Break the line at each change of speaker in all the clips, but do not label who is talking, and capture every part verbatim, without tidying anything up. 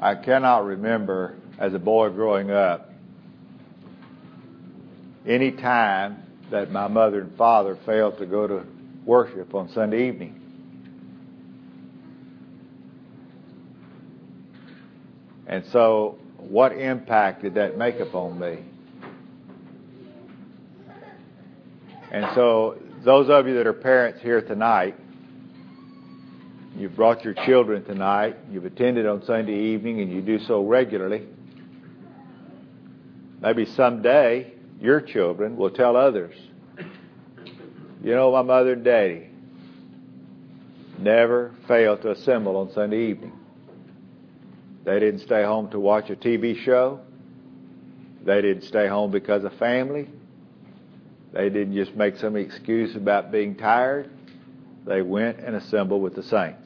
I cannot remember as a boy growing up any time that my mother and father failed to go to worship on Sunday evening. And so, what impact did that make upon me? And so, those of you that are parents here tonight, you've brought your children tonight, you've attended on Sunday evening, and you do so regularly. Maybe someday your children will tell others, you know, my mother and daddy never failed to assemble on Sunday evening. They didn't stay home to watch a T V show. They didn't stay home because of family. They didn't just make some excuse about being tired. They went and assembled with the saints.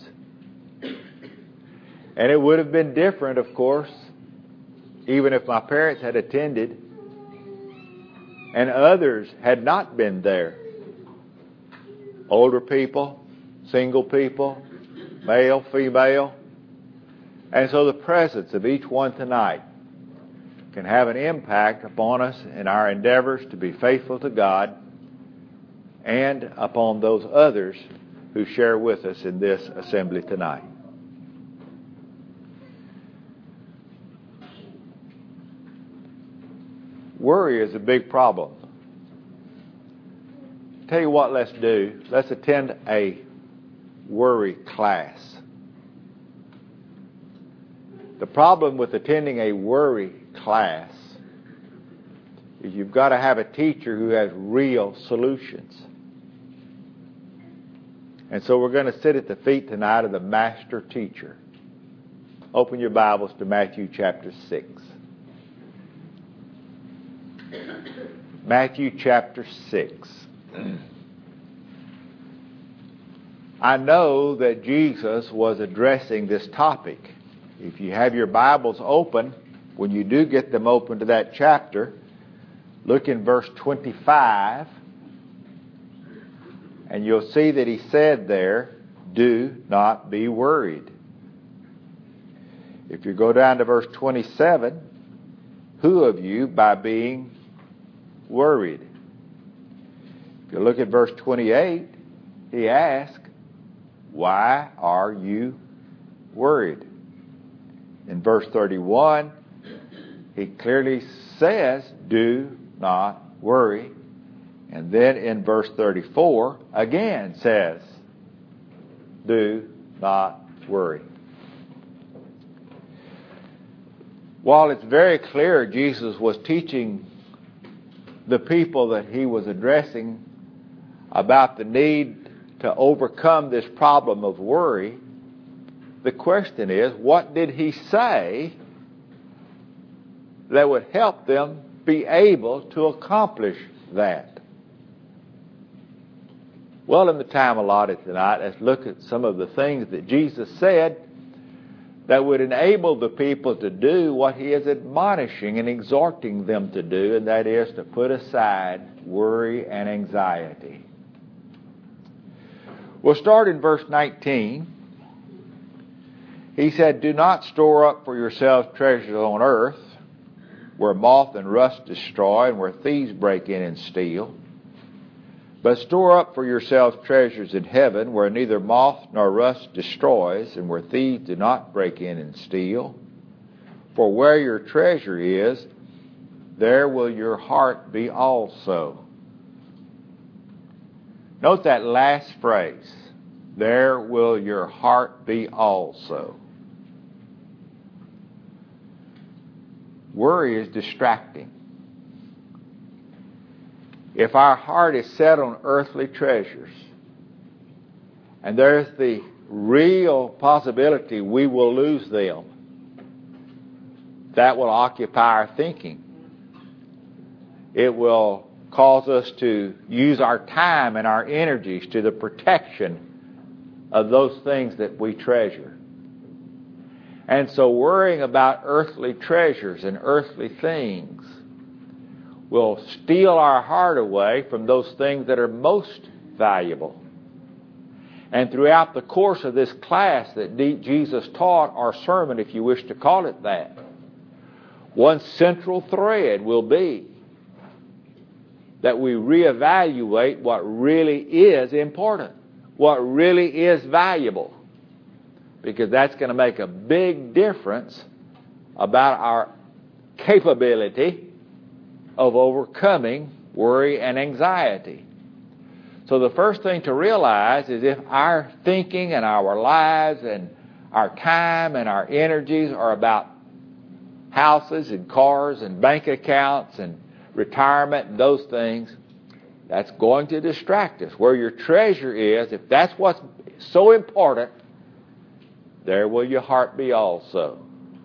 And it would have been different, of course, even if my parents had attended and others had not been there. Older people, single people, male, female. And so the presence of each one tonight can have an impact upon us in our endeavors to be faithful to God and upon those others who share with us in this assembly tonight. Worry is a big problem. Tell you what, let's do. Let's attend a worry class. The problem with attending a worry class is you've got to have a teacher who has real solutions. And so we're going to sit at the feet tonight of the master teacher. Open your Bibles to Matthew chapter six. Matthew chapter six. I know that Jesus was addressing this topic. If you have your Bibles open, when you do get them open to that chapter, look in verse twenty-five, and you'll see that he said there, do not be worried. If you go down to verse twenty-seven, who of you by being worried? If you look at verse twenty-eight, he asks, why are you worried? In verse thirty-one, he clearly says, do not worry. And then in verse thirty-four, again says, do not worry. While it's very clear Jesus was teaching the people that he was addressing about the need to overcome this problem of worry, the question is, what did he say that would help them be able to accomplish that? Well, in the time allotted tonight, let's look at some of the things that Jesus said that would enable the people to do what he is admonishing and exhorting them to do, and that is to put aside worry and anxiety. We'll start in verse nineteen. He said, do not store up for yourselves treasures on earth, where moth and rust destroy, and where thieves break in and steal. But store up for yourselves treasures in heaven, where neither moth nor rust destroys, and where thieves do not break in and steal. For where your treasure is, there will your heart be also. Note that last phrase, there will your heart be also. Worry is distracting. If our heart is set on earthly treasures, and there's the real possibility we will lose them, that will occupy our thinking. It will cause us to use our time and our energies to the protection of those things that we treasure. And so worrying about earthly treasures and earthly things will steal our heart away from those things that are most valuable. And throughout the course of this class that Jesus taught, or sermon, if you wish to call it that, one central thread will be that we reevaluate what really is important, what really is valuable, because that's going to make a big difference about our capability of overcoming worry and anxiety. So the first thing to realize is if our thinking and our lives and our time and our energies are about houses and cars and bank accounts and retirement and those things, that's going to distract us. Where your treasure is, if that's what's so important, there will your heart be also.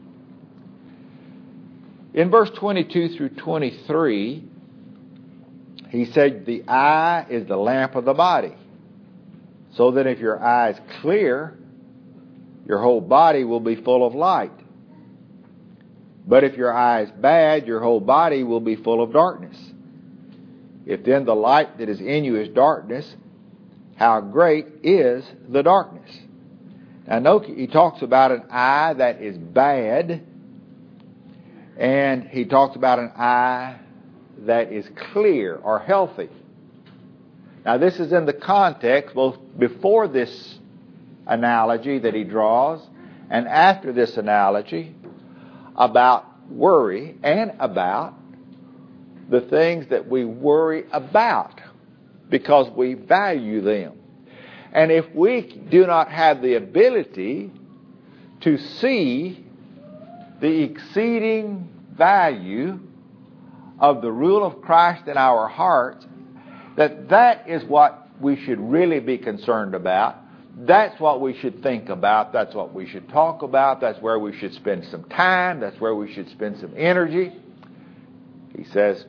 In verse twenty-two through twenty-three, he said, the eye is the lamp of the body, so that if your eye is clear, your whole body will be full of light. But if your eye is bad, your whole body will be full of darkness. If then the light that is in you is darkness, how great is the darkness? Now note he talks about an eye that is bad, and he talks about an eye that is clear or healthy. Now this is in the context both before this analogy that he draws and after this analogy about worry and about the things that we worry about because we value them. And if we do not have the ability to see the exceeding value of the rule of Christ in our hearts, that that is what we should really be concerned about. That's what we should think about. That's what we should talk about. That's where we should spend some time. That's where we should spend some energy. He says,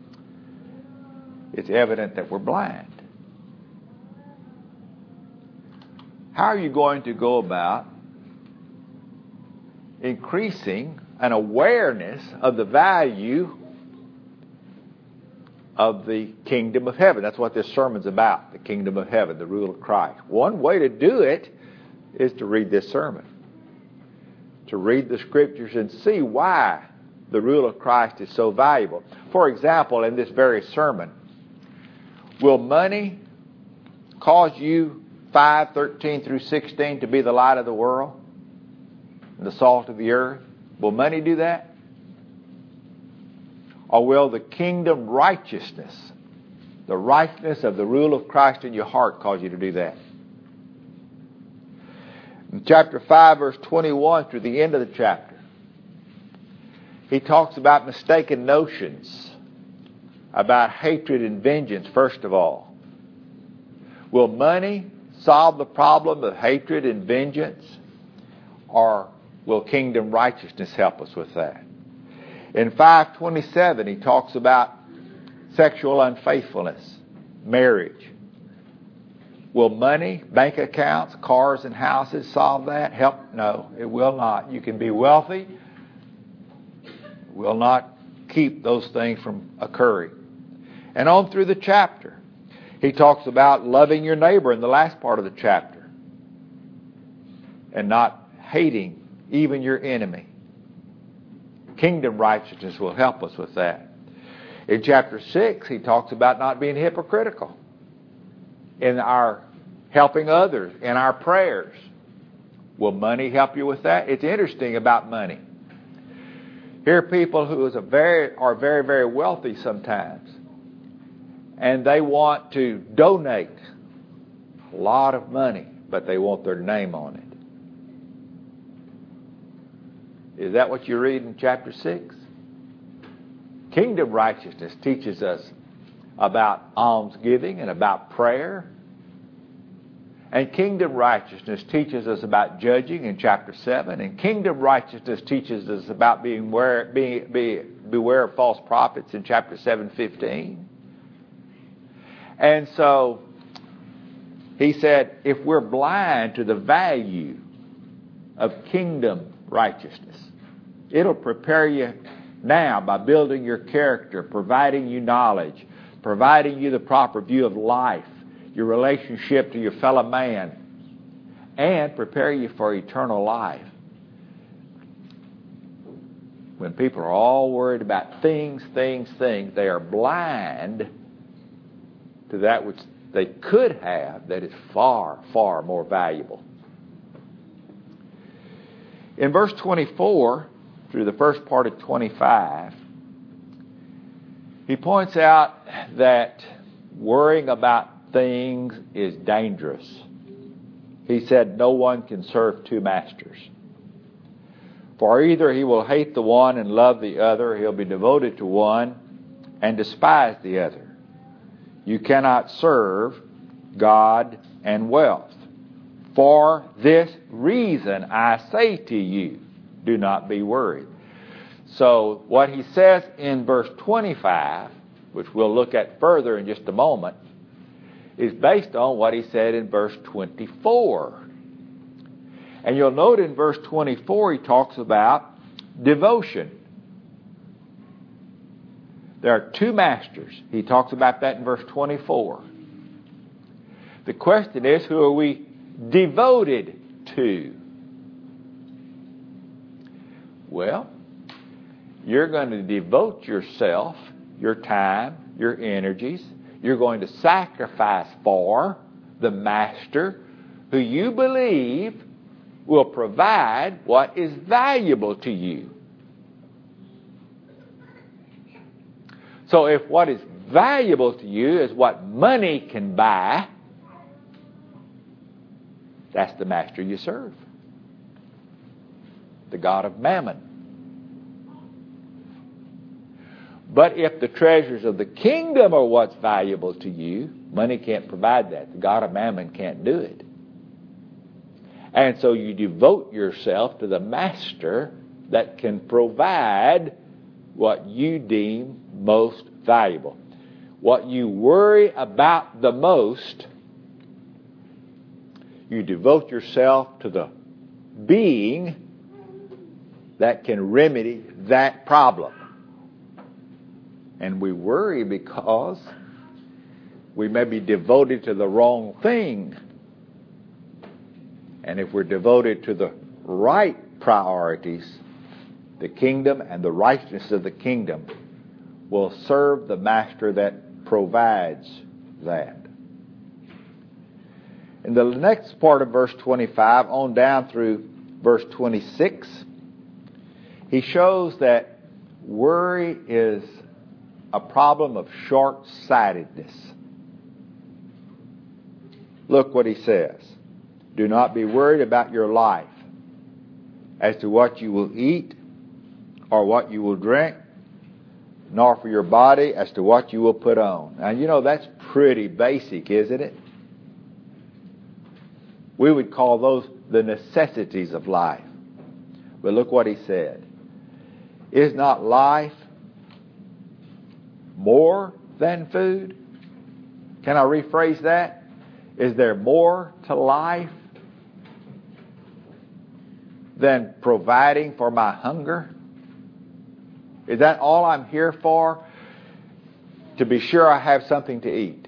it's evident that we're blind. How are you going to go about increasing an awareness of the value of the kingdom of heaven? That's what this sermon's about, the kingdom of heaven, the rule of Christ. One way to do it is to read this sermon, to read the scriptures and see why the rule of Christ is so valuable. For example, in this very sermon, will money cause you five thirteen through sixteen to be the light of the world and the salt of the earth? Will money do that? Or will the kingdom righteousness, the righteousness of the rule of Christ in your heart, cause you to do that? In chapter five, verse twenty-one, through the end of the chapter, he talks about mistaken notions, about hatred and vengeance, first of all. Will money solve the problem of hatred and vengeance? Or will kingdom righteousness help us with that? In five twenty-seven, he talks about sexual unfaithfulness, marriage. Will money, bank accounts, cars and houses solve that? Help? No, it will not. You can be wealthy. It will not keep those things from occurring. And on through the chapter, he talks about loving your neighbor in the last part of the chapter and not hating even your enemy. Kingdom righteousness will help us with that. In chapter six, he talks about not being hypocritical in our helping others, in our prayers. Will money help you with that? It's interesting about money. Here are people who is a very, are very, very wealthy sometimes, and they want to donate a lot of money, but they want their name on it. Is that what you read in chapter six? Kingdom righteousness teaches us about almsgiving and about prayer. And kingdom righteousness teaches us about judging in chapter seven. And kingdom righteousness teaches us about being aware, be, be, beware of false prophets in chapter seven fifteen. And so he said, if we're blind to the value of kingdom righteousness, it'll prepare you now by building your character, providing you knowledge, providing you the proper view of life, your relationship to your fellow man, and prepare you for eternal life. When people are all worried about things, things, things, they are blind to that which they could have that is far, far more valuable. In verse twenty-four, through the first part of twenty-five, he points out that worrying about things is dangerous. He said, no one can serve two masters. For either he will hate the one and love the other, he'll be devoted to one and despise the other. You cannot serve God and wealth. For this reason I say to you, do not be worried. So what he says in verse twenty-five, which we'll look at further in just a moment, is based on what he said in verse twenty-four. And you'll note in verse twenty-four he talks about devotion. There are two masters. He talks about that in verse twenty-four. The question is, who are we devoted to? Well, you're going to devote yourself, your time, your energies. You're going to sacrifice for the master who you believe will provide what is valuable to you. So if what is valuable to you is what money can buy, that's the master you serve. The god of mammon. But if the treasures of the kingdom are what's valuable to you, money can't provide that. The god of mammon can't do it. And so you devote yourself to the master that can provide what you deem most valuable. What you worry about the most, you devote yourself to the being that can remedy that problem. And we worry because we may be devoted to the wrong thing. And if we're devoted to the right priorities, the kingdom and the righteousness of the kingdom will serve the master that provides that. In the next part of verse twenty-five, on down through verse twenty-six, he shows that worry is a problem of short-sightedness. Look what he says. Do not be worried about your life as to what you will eat or what you will drink, nor for your body as to what you will put on. Now, you know, that's pretty basic, isn't it? We would call those the necessities of life. But look what he said. Is not life more than food? Can I rephrase that? Is there more to life than providing for my hunger? Is that all I'm here for? To be sure I have something to eat.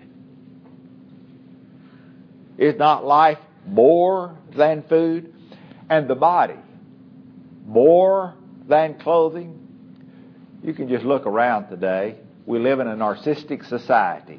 Is not life more than food? And the body more than clothing? You can just look around today. We live in a narcissistic society.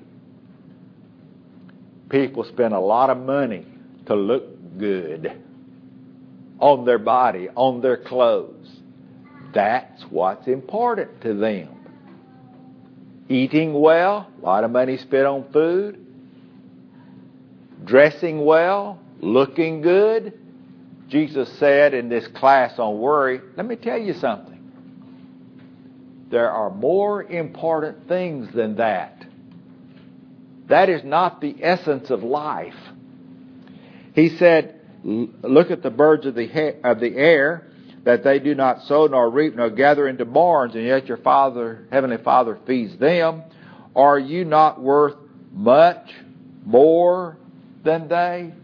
People spend a lot of money to look good on their body, on their clothes. That's what's important to them. Eating well, a lot of money spent on food. Dressing well, looking good. Jesus said in this class on worry, let me tell you something. There are more important things than that. That is not the essence of life. He said, look at the birds of the ha- of the air, that they do not sow nor reap nor gather into barns, and yet your Father, Heavenly Father, feeds them. Are you not worth much more than they?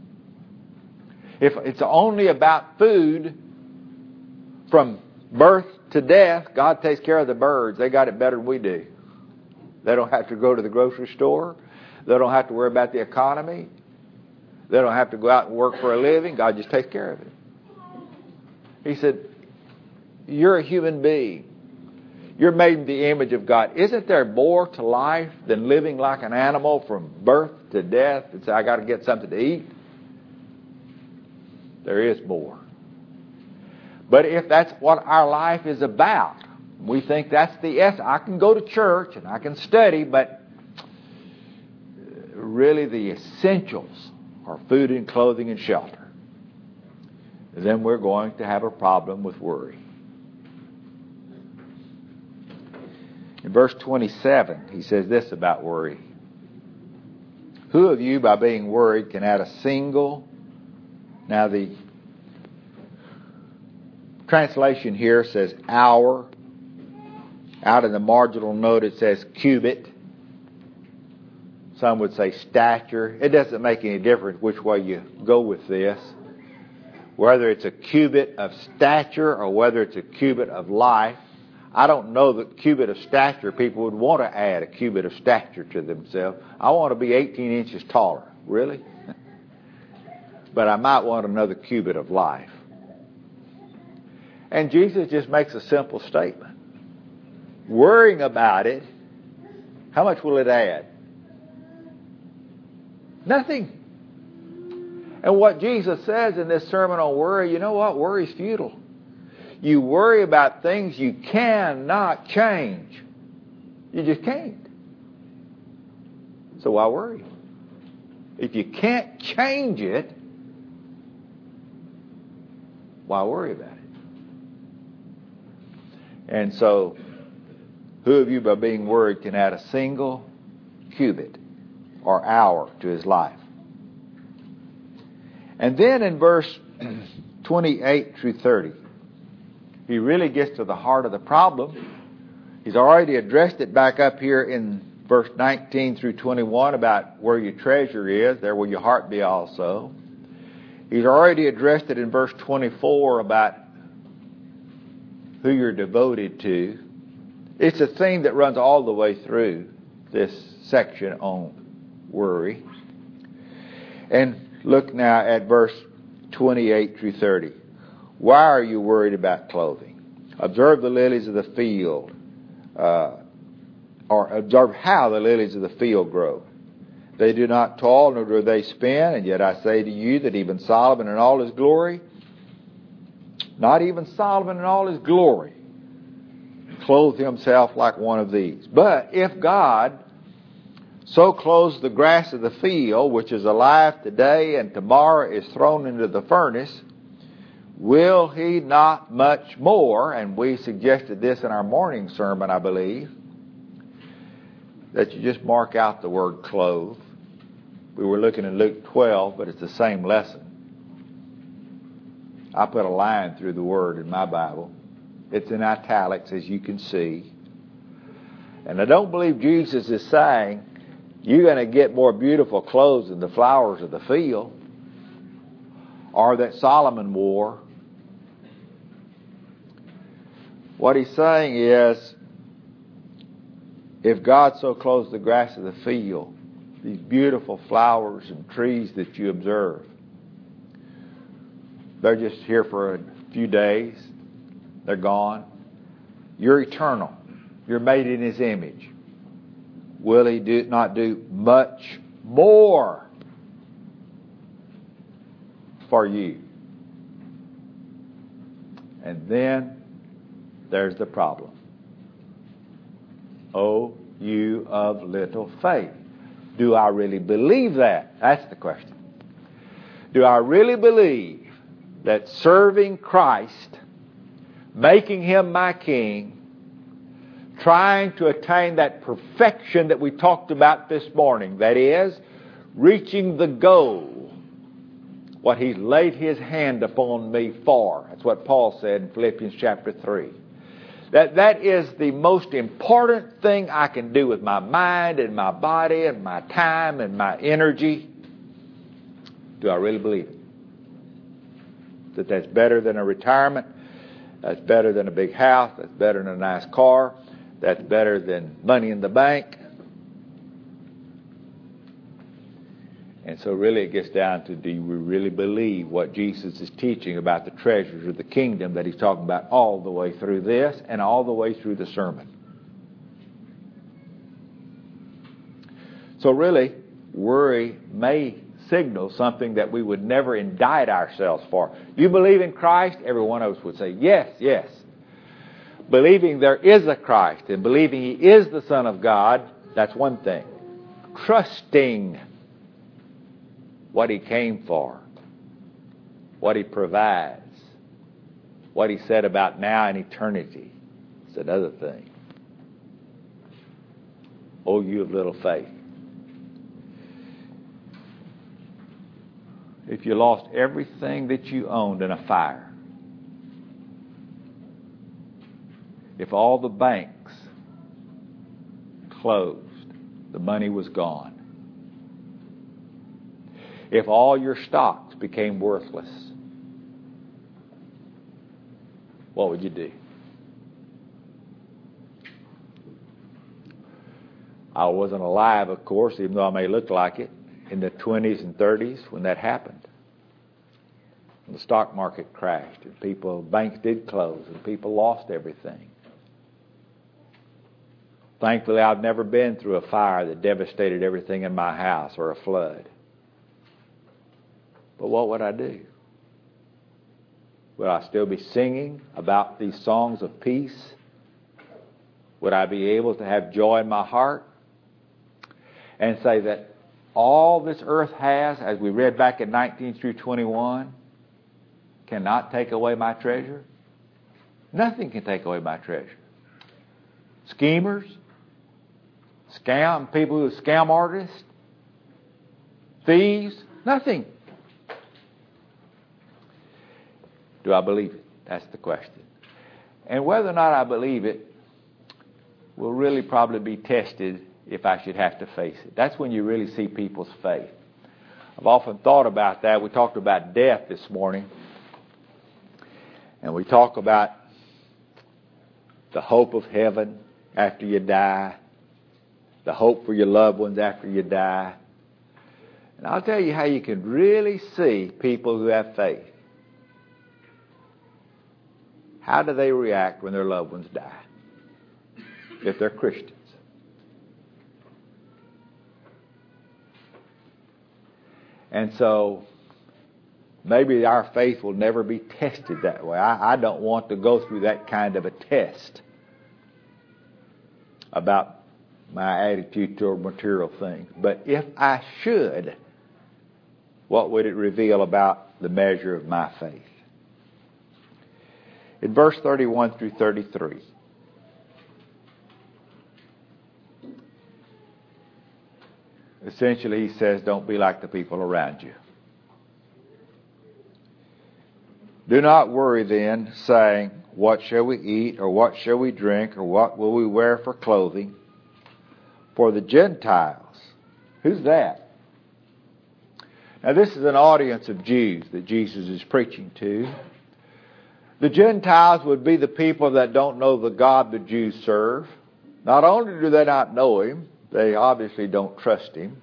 If it's only about food, from birth to death, God takes care of the birds. They got it better than we do. They don't have to go to the grocery store. They don't have to worry about the economy. They don't have to go out and work for a living. God just takes care of it. He said, you're a human being. You're made in the image of God. Isn't there more to life than living like an animal from birth to death and say, I got to get something to eat? There is more. But if that's what our life is about, we think that's the essence. I can go to church and I can study, but really the essentials are food and clothing and shelter. Then we're going to have a problem with worry. In verse twenty-seven, he says this about worry. Who of you, by being worried, can add a single... Now, the translation here says hour. Out in the marginal note, it says cubit. Some would say stature. It doesn't make any difference which way you go with this. Whether it's a cubit of stature or whether it's a cubit of life. I don't know that cubit of stature, people would want to add a cubit of stature to themselves. I want to be eighteen inches taller. Really? But I might want another cubit of life. And Jesus just makes a simple statement. Worrying about it, how much will it add? Nothing. And what Jesus says in this sermon on worry, you know what? Worry is futile. You worry about things you cannot change. You just can't. So why worry? If you can't change it, why worry about it? And so, who of you by being worried can add a single cubit or hour to his life? And then in verse twenty-eight through thirty, he really gets to the heart of the problem. He's already addressed it back up here in verse nineteen through twenty-one about where your treasure is, there will your heart be also. He's already addressed it in verse twenty-four about who you're devoted to. It's a theme that runs all the way through this section on worry. And look now at verse twenty-eight through thirty. Why are you worried about clothing? Observe the lilies of the field, uh, or observe how the lilies of the field grow. They do not toil, nor do they spin, and yet I say to you that even Solomon in all his glory, not even Solomon in all his glory, clothed himself like one of these. But if God so clothes the grass of the field, which is alive today and tomorrow is thrown into the furnace, will he not much more, and we suggested this in our morning sermon, I believe, that you just mark out the word clothe. We were looking at Luke twelve, but it's the same lesson. I put a line through the word in my Bible. It's in italics, as you can see. And I don't believe Jesus is saying you're going to get more beautiful clothes than the flowers of the field, or that Solomon wore. What he's saying is, if God so clothes the grass of the field, these beautiful flowers and trees that you observe, they're just here for a few days. They're gone. You're eternal. You're made in his image. Will he do not do much more for you? And then there's the problem. Oh, you of little faith. Do I really believe that? That's the question. Do I really believe that serving Christ, making him my king, trying to attain that perfection that we talked about this morning, that is, reaching the goal, what he's laid his hand upon me for. That's what Paul said in Philippians chapter three. That that is the most important thing I can do with my mind and my body and my time and my energy. Do I really believe it? That that's better than a retirement, that's better than a big house, that's better than a nice car, that's better than money in the bank. And so really it gets down to, do we really believe what Jesus is teaching about the treasures of the kingdom that he's talking about all the way through this and all the way through the sermon? So really, worry may signal something that we would never indict ourselves for. Do you believe in Christ? Every one of us would say, yes, yes. Believing there is a Christ and believing he is the Son of God, that's one thing. Trusting what he came for, what he provides, what he said about now and eternity, is another thing. Oh, you of little faith. If you lost everything that you owned in a fire, if all the banks closed, the money was gone, if all your stocks became worthless, what would you do? I wasn't alive, of course, even though I may look like it, in the twenties and thirties when that happened. The stock market crashed and people, banks did close and people lost everything. Thankfully, I've never been through a fire that devastated everything in my house or a flood. But what would I do? Would I still be singing about these songs of peace? Would I be able to have joy in my heart and say that all this earth has, as we read back in nineteen through twenty-one, cannot take away my treasure? Nothing can take away my treasure. Schemers, scam people who are scam artists, thieves, nothing. Do I believe it? That's the question. And whether or not I believe it will really probably be tested if I should have to face it. That's when you really see people's faith. I've often thought about that. We talked about death this morning. And we talk about the hope of heaven after you die, the hope for your loved ones after you die. And I'll tell you how you can really see people who have faith. How do they react when their loved ones die? If they're Christians. And so maybe our faith will never be tested that way. I, I don't want to go through that kind of a test about my attitude toward material things. But if I should, what would it reveal about the measure of my faith? In verse thirty-one through thirty-three, essentially he says, don't be like the people around you. Do not worry then, saying, what shall we eat, or what shall we drink, or what will we wear for clothing? For the Gentiles, who's that? Now this is an audience of Jews that Jesus is preaching to. The Gentiles would be the people that don't know the God the Jews serve. Not only do they not know Him, they obviously don't trust Him.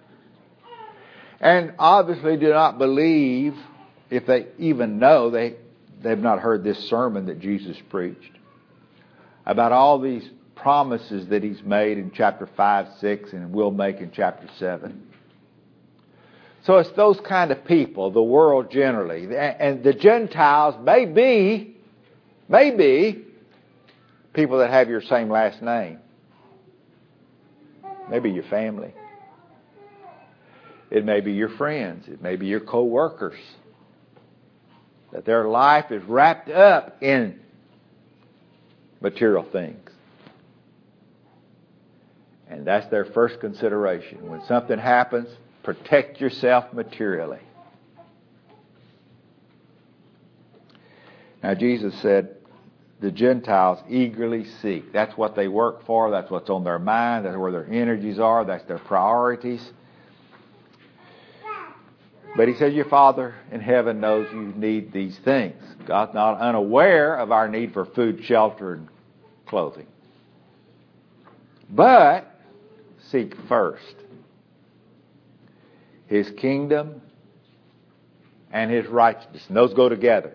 And obviously do not believe, if they even know, they, they've not heard this sermon that Jesus preached about all these promises that He's made in chapter five, six, and will make in chapter seven. So it's those kind of people, the world generally. And the Gentiles may be, may be people that have your same last name. Maybe your family. It may be your friends. It may be your co-workers. That their life is wrapped up in material things. And that's their first consideration. When something happens, protect yourself materially. Now Jesus said, the Gentiles eagerly seek. That's what they work for. That's what's on their mind. That's where their energies are. That's their priorities. But He said, your Father in heaven knows you need these things. God's not unaware of our need for food, shelter, and clothing. But seek first His kingdom and His righteousness. And those go together.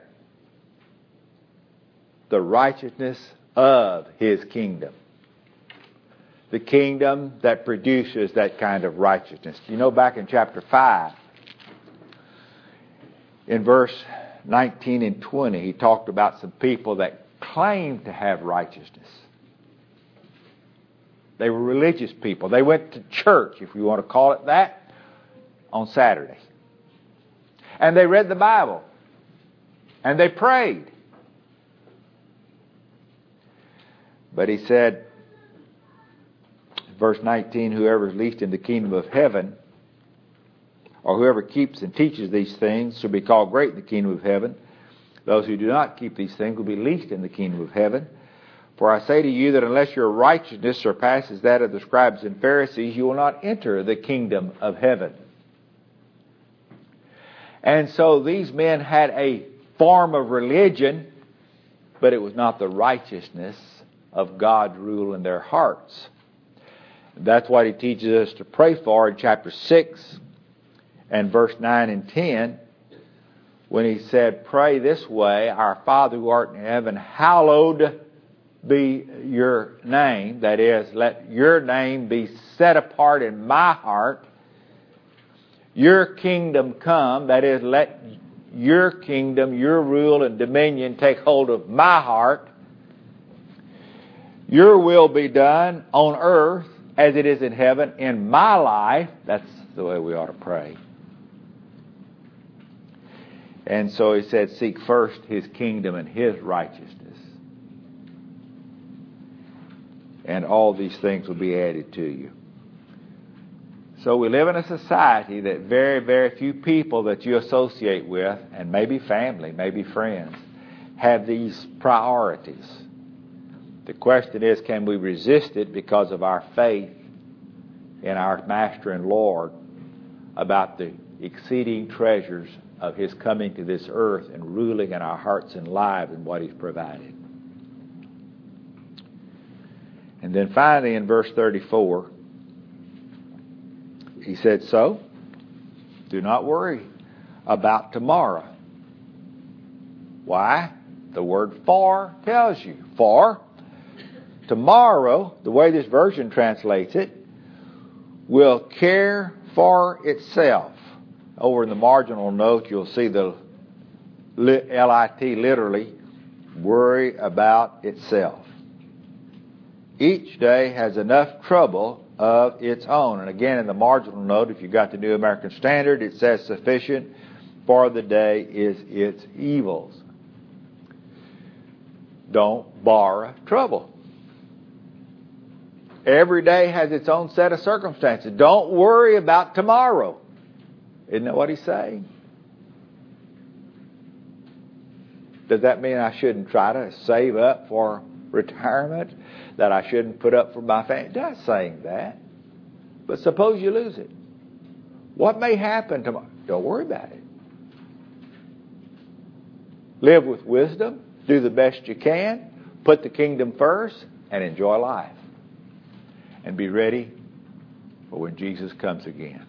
The righteousness of His kingdom. The kingdom that produces that kind of righteousness. You know, back in chapter five, in verse nineteen and twenty, he talked about some people that claimed to have righteousness. They were religious people. They went to church, if you want to call it that, on Saturday. And they read the Bible. And they prayed. But he said, verse nineteen, whoever is least in the kingdom of heaven, or whoever keeps and teaches these things, shall be called great in the kingdom of heaven. Those who do not keep these things will be least in the kingdom of heaven. For I say to you that unless your righteousness surpasses that of the scribes and Pharisees, you will not enter the kingdom of heaven. And so these men had a form of religion, but it was not the righteousness of God's rule in their hearts. That's what he teaches us to pray for in chapter six and verse nine and ten, when he said, pray this way, our Father who art in heaven, hallowed be your name. That is, let your name be set apart in my heart. Your kingdom come. That is, let your kingdom, your rule and dominion take hold of my heart. Your will be done on earth as it is in heaven in my life. That's the way we ought to pray. And so he said, seek first His kingdom and His righteousness. And all these things will be added to you. So we live in a society that very, very few people that you associate with, and maybe family, maybe friends, have these priorities. The question is, can we resist it because of our faith in our Master and Lord about the exceeding treasures of His coming to this earth and ruling in our hearts and lives and what He's provided. And then finally in verse thirty-four, he said, so, do not worry about tomorrow. Why? The word for tells you. For tomorrow, the way this version translates it, will care for itself. Over in the marginal note, you'll see the L I T, literally, worry about itself. Each day has enough trouble of its own. And again, in the marginal note, if you got the New American Standard, it says sufficient for the day is its evils. Don't borrow trouble. Every day has its own set of circumstances. Don't worry about tomorrow. Isn't that what he's saying? Does that mean I shouldn't try to save up for retirement? That I shouldn't put up for my family? It's not saying that. But suppose you lose it. What may happen tomorrow? Don't worry about it. Live with wisdom. Do the best you can. Put the kingdom first and enjoy life. And be ready for when Jesus comes again.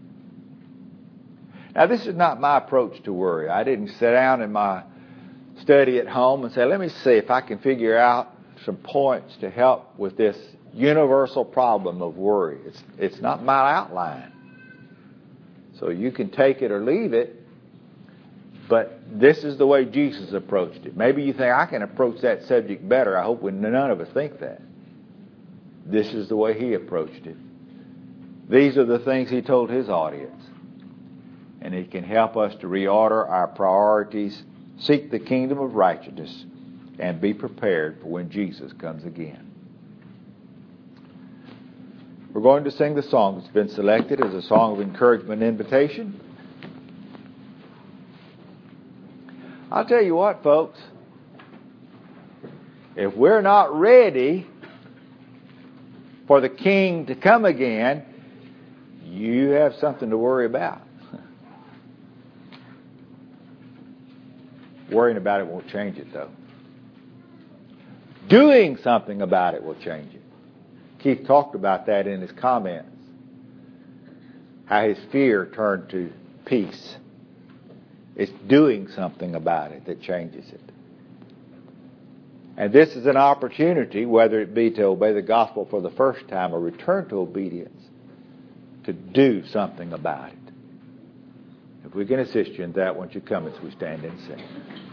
Now, this is not my approach to worry. I didn't sit down in my study at home and say, let me see if I can figure out some points to help with this universal problem of worry. It's, it's not my outline. So you can take it or leave it, but this is the way Jesus approached it. Maybe you think I can approach that subject better. I hope we, none of us think that. This is the way He approached it. These are the things He told His audience. And it can help us to reorder our priorities, seek the kingdom of righteousness, and be prepared for when Jesus comes again. We're going to sing the song that's been selected as a song of encouragement and invitation. I'll tell you what, folks. If we're not ready for the King to come again, you have something to worry about. Worrying about it won't change it, though. Doing something about it will change it. Keith talked about that in his comments. how his fear turned to peace. It's doing something about it that changes it. And this is an opportunity, whether it be to obey the gospel for the first time or return to obedience, to do something about it. If we can assist you in that, won't you come as we stand and sing?